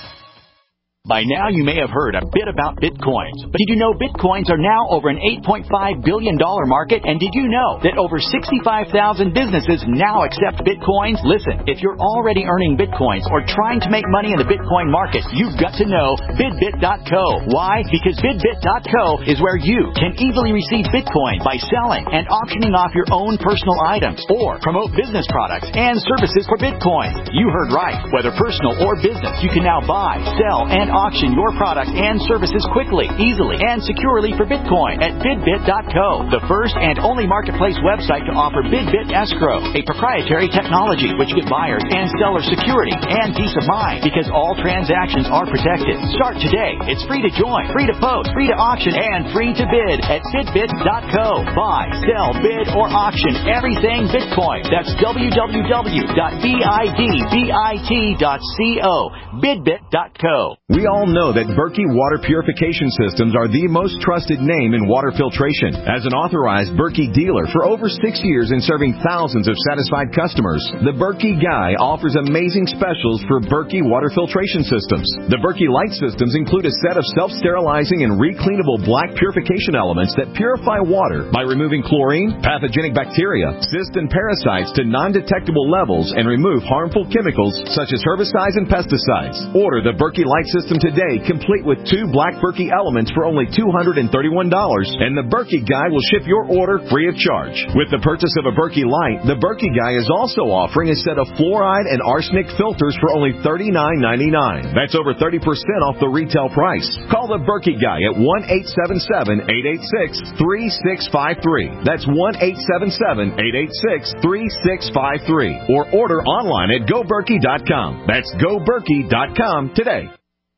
By now, you may have heard a bit about Bitcoins. But did you know Bitcoins are now over an eight point five billion dollars market? And did you know that over sixty-five thousand businesses now accept Bitcoins? Listen, if you're already earning Bitcoins or trying to make money in the Bitcoin market, you've got to know Bidbit dot co. Why? Because Bidbit dot co is where you can easily receive Bitcoin by selling and auctioning off your own personal items or promote business products and services for Bitcoin. You heard right. Whether personal or business, you can now buy, sell, and auction your product and services quickly, easily, and securely for Bitcoin at Bidbit dot co, the first and only marketplace website to offer Bidbit Escrow, a proprietary technology which gives buyers and sellers security and peace of mind because all transactions are protected. Start today. It's free to join, free to post, free to auction, and free to bid at Bidbit dot co. Buy, sell, bid, or auction everything Bitcoin. That's w w w dot bidbit dot co. Bidbit dot co. We We all know that Berkey Water Purification Systems are the most trusted name in water filtration. As an authorized Berkey dealer for over six years and serving thousands of satisfied customers, the Berkey Guy offers amazing specials for Berkey water filtration systems. The Berkey Light systems include a set of self-sterilizing and recleanable black purification elements that purify water by removing chlorine, pathogenic bacteria, cysts, and parasites to non-detectable levels and remove harmful chemicals such as herbicides and pesticides. Order the Berkey Light system today, complete with two black Berkey elements for only two hundred thirty-one dollars, and the Berkey Guy will ship your order free of charge. With the purchase of a Berkey Light, the Berkey Guy is also offering a set of fluoride and arsenic filters for only thirty-nine ninety-nine. That's over thirty percent off the retail price. Call the Berkey Guy at one eight seven seven, eight eight six, three six five three. That's one eight seven seven, eight eight six, three six five three. Or order online at go berkey dot com. That's go berkey dot com today.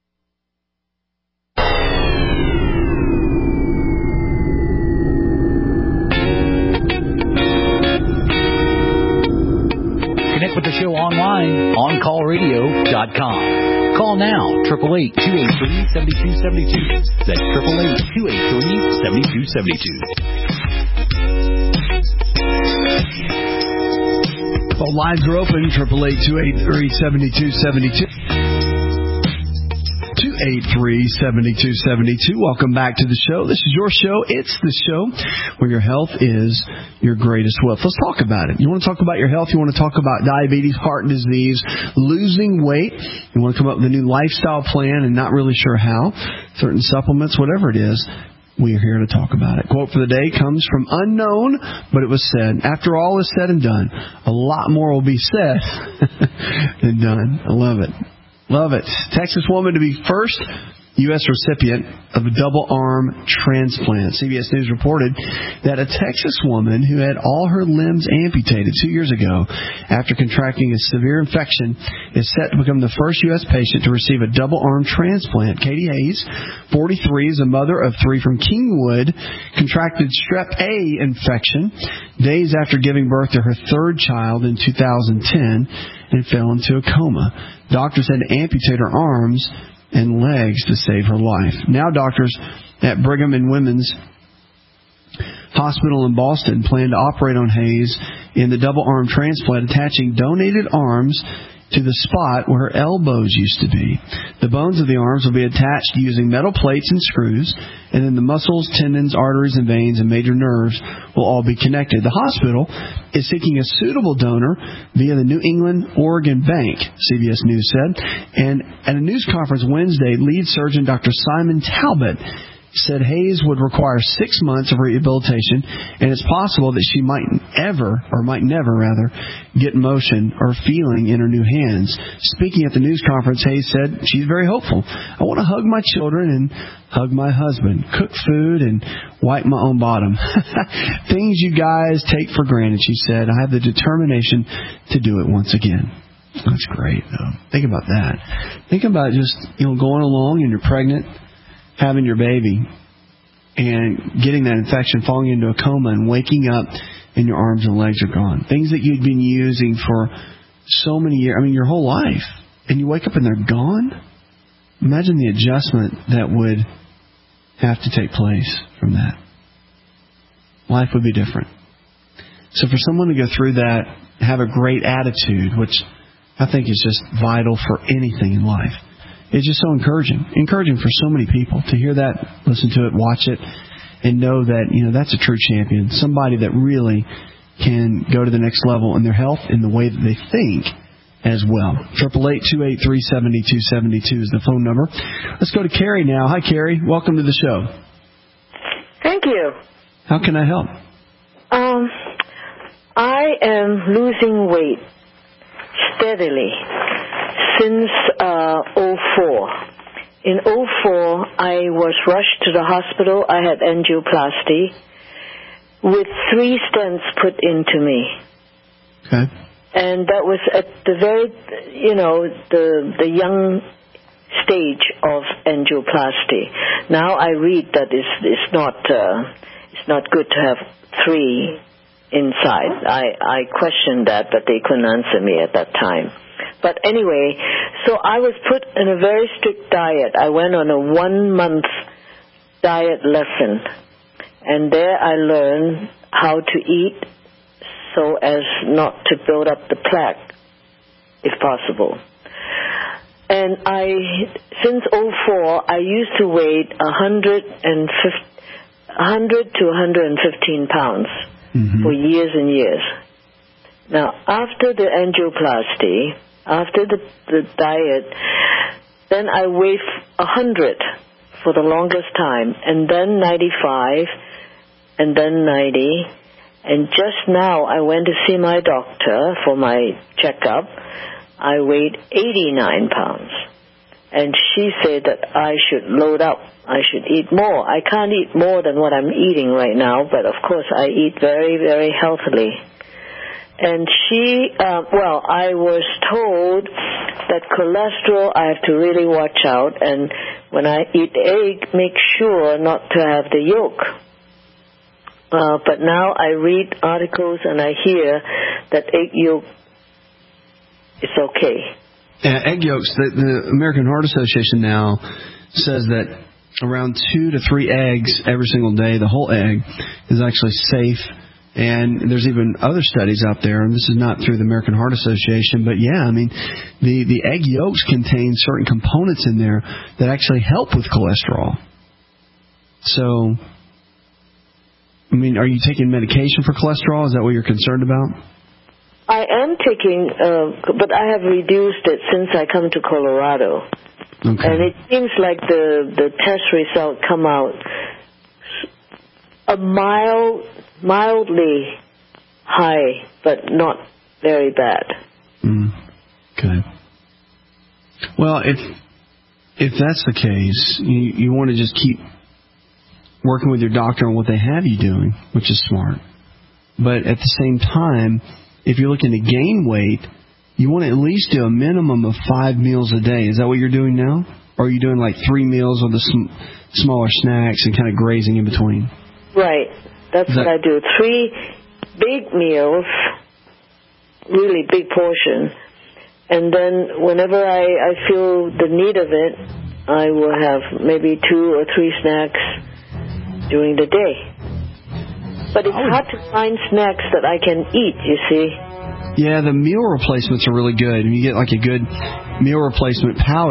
Connect with the show online, on call radio dot com. Call now, eight eight eight, two eight three, seven two seven two. That's eight eight eight, two eight three, seven two seven two. Phone lines are open, eight eight eight, two eight three, seven two seven two. two eight three, seven two seven two. Welcome back to the show. This is your show. It's the show where your health is your greatest wealth. Let's talk about it. You want to talk about your health? You want to talk about diabetes, heart disease, losing weight? You want to come up with a new lifestyle plan and not really sure how? Certain supplements, whatever it is. We are here to talk about it. Quote for the day comes from unknown, but it was said. After all is said and done, a lot more will be said than done. I love it. Love it. Texas woman to be first U S recipient of a double arm transplant. C B S News reported that a Texas woman who had all her limbs amputated two years ago after contracting a severe infection is set to become the first U S patient to receive a double arm transplant. Katie Hayes, forty-three, is a mother of three from Kingwood, contracted strep A infection days after giving birth to her third child in two thousand ten and fell into a coma. Doctors had to amputate her arms and legs to save her life. Now doctors at Brigham and Women's Hospital in Boston plan to operate on Hayes in the double arm transplant, attaching donated arms to the spot where her elbows used to be. The bones of the arms will be attached using metal plates and screws, and then the muscles, tendons, arteries, and veins, and major nerves will all be connected. The hospital is seeking a suitable donor via the New England Oregon Bank, C B S News said. And at a news conference Wednesday, lead surgeon Doctor Simon Talbot said Hayes would require six months of rehabilitation, and it's possible that she might ever, or might never rather, get motion or feeling in her new hands. Speaking at the news conference, Hayes said she's very hopeful. I want to hug my children and hug my husband, cook food, and wipe my own bottom. Things you guys take for granted, she said. I have the determination to do it once again. That's great, though. Think about that. Think about just, you know, going along and you're pregnant, having your baby, and getting that infection, falling into a coma, and waking up and your arms and legs are gone. Things that you'd been using for so many years, I mean, your whole life, and you wake up and they're gone? Imagine the adjustment that would have to take place from that. Life would be different. So for someone to go through that, have a great attitude, which I think is just vital for anything in life. It's just so encouraging, encouraging for so many people to hear that, listen to it, watch it, and know that, you know, that's a true champion, somebody that really can go to the next level in their health in the way that they think as well. eight eight eight, two eight three, seven two seven two is the phone number. Let's go to Carrie now. Hi, Carrie. Welcome to the show. Thank you. How can I help? Um, I am losing weight steadily since uh, oh four. In oh four, I was rushed to the hospital. I had angioplasty with three stents put into me. Okay. And that was at the very, you know, the the young stage of angioplasty. Now I read that it's, it's not uh, it's not good to have three inside. I, I questioned that, but they couldn't answer me at that time. But anyway, so I was put in a very strict diet. I went on a one-month diet lesson, and there I learned how to eat so as not to build up the plaque, if possible. And I, since oh four, I used to weigh one hundred to one hundred fifteen pounds mm-hmm. for years and years. Now, after the angioplasty, after the, the diet, then I weighed one hundred for the longest time, and then ninety-five, and then ninety, and just now I went to see my doctor for my checkup. I weighed eighty-nine pounds, and she said that I should load up. I should eat more. I can't eat more than what I'm eating right now, but of course I eat very, very healthily. And she, uh, well, I was told that cholesterol, I have to really watch out, and when I eat egg, make sure not to have the yolk. Uh, but now I read articles and I hear that egg yolk is okay. Yeah, egg yolks, the, the American Heart Association now says that around two to three eggs every single day, the whole egg, is actually safe. And there's even other studies out there, and this is not through the American Heart Association, but yeah, I mean, the, the egg yolks contain certain components in there that actually help with cholesterol. So, I mean, are you taking medication for cholesterol? Is that what you're concerned about? I am taking, uh, but I have reduced it since I come to Colorado. Okay. And it seems like the, the test result come out a mild, mildly high, but not very bad. Mm. Okay. Well, if if that's the case, you, you want to just keep working with your doctor on what they have you doing, which is smart. But at the same time, if you're looking to gain weight, you want to at least do a minimum of five meals a day. Is that what you're doing now? Or are you doing like three meals with the sm- smaller snacks and kind of grazing in between? Right. That's that- what I do. Three big meals, really big portion. And then whenever I, I feel the need of it, I will have maybe two or three snacks during the day. But it's hard to find snacks that I can eat, you see. Yeah, the meal replacements are really good. You get like a good meal replacement powder.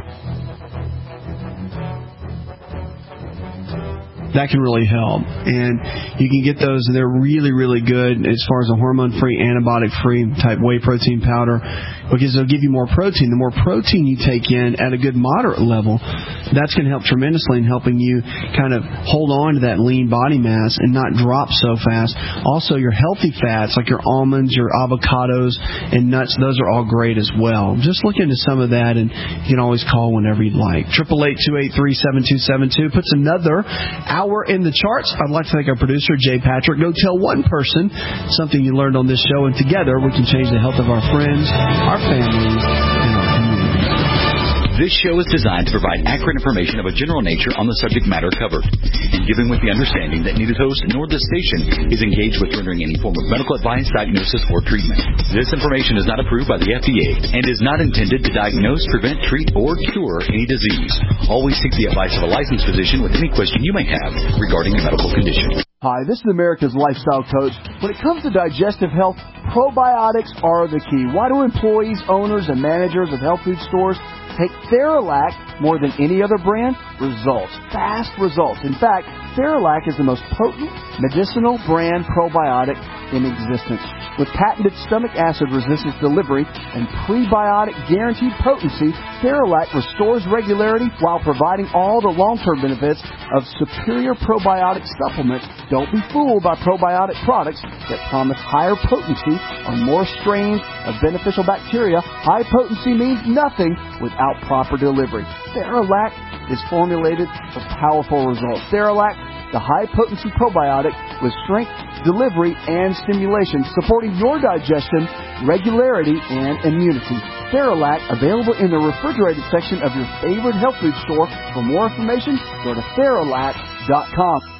That can really help. And you can get those, and they're really, really good as far as a hormone-free, antibiotic-free type whey protein powder, because they'll give you more protein. The more protein you take in at a good moderate level, that's going to help tremendously in helping you kind of hold on to that lean body mass and not drop so fast. Also, your healthy fats, like your almonds, your avocados, and nuts, those are all great as well. Just look into some of that, and you can always call whenever you'd like. eight eight eight, two eight three, seven two seven two puts another hour in the charts. I'd like to thank our producer, Jay Patrick. Go tell one person something you learned on this show, and together we can change the health of our friends, our families, and our community. This show is designed to provide accurate information of a general nature on the subject matter covered, and given with the understanding that neither host nor this station is engaged with rendering any form of medical advice, diagnosis, or treatment. This information is not approved by the F D A and is not intended to diagnose, prevent, treat, or cure any disease. Always seek the advice of a licensed physician with any question you may have regarding a medical condition. Hi, this is America's Lifestyle Coach. When it comes to digestive health, probiotics are the key. Why do employees, owners, and managers of health food stores take Theralac more than any other brand? Results. Fast results. In fact, Theralac is the most potent medicinal brand probiotic in existence. With patented stomach acid resistance delivery and prebiotic guaranteed potency, Theralac restores regularity while providing all the long-term benefits of superior probiotic supplements. Don't be fooled by probiotic products that promise higher potency or more strains of beneficial bacteria. High potency means nothing without proper delivery. Theralac is formulated for powerful results. Theralac, the high-potency probiotic with strength, delivery, and stimulation, supporting your digestion, regularity, and immunity. Theralac, available in the refrigerated section of your favorite health food store. For more information, go to Theralac dot com.